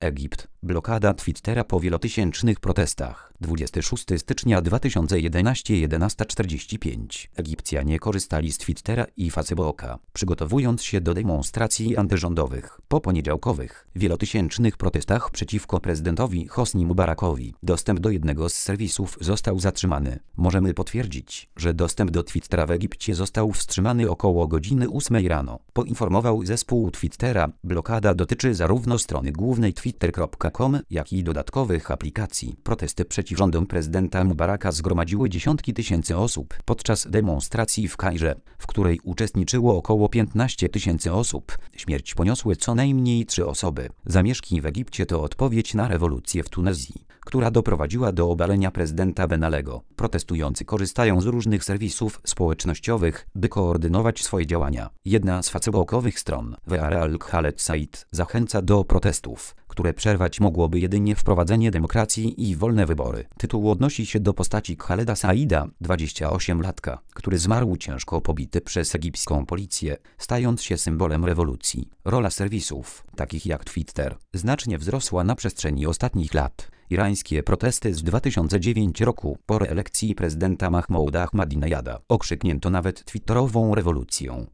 Egipt. Blokada Twittera po wielotysięcznych protestach. 26 stycznia 2011 11:45. Egipcjanie korzystali z Twittera i Facebooka, przygotowując się do demonstracji antyrządowych. Po poniedziałkowych, wielotysięcznych protestach przeciwko prezydentowi Hosni Mubarakowi, dostęp do jednego z serwisów został zatrzymany. Możemy potwierdzić, że dostęp do Twittera w Egipcie został wstrzymany około godziny 8 rano. Poinformował zespół Twittera. Blokada dotyczy zarówno strony głównej twitter.com, jak i dodatkowych aplikacji. Protesty przeciw rządom prezydenta Mubaraka zgromadziły dziesiątki tysięcy osób podczas demonstracji w Kairze, w której uczestniczyło około 15 tysięcy osób. Śmierć poniosły co najmniej 3 osoby. Zamieszki w Egipcie to odpowiedź na rewolucję w Tunezji, która doprowadziła do obalenia prezydenta Ben Allego. Protestujący korzystają z różnych serwisów społecznościowych, by koordynować swoje działania. Jedna z facebookowych stron, Weara al-Khaled Said, zachęca do protestów, które przerwać mogłoby jedynie wprowadzenie demokracji i wolne wybory. Tytuł odnosi się do postaci Khaleda Saida, 28-latka, który zmarł ciężko pobity przez egipską policję, stając się symbolem rewolucji. Rola serwisów, takich jak Twitter, znacznie wzrosła na przestrzeni ostatnich lat. Irańskie protesty z 2009 roku po reelekcji prezydenta Mahmouda Ahmadinejada okrzyknięto nawet twitterową rewolucją.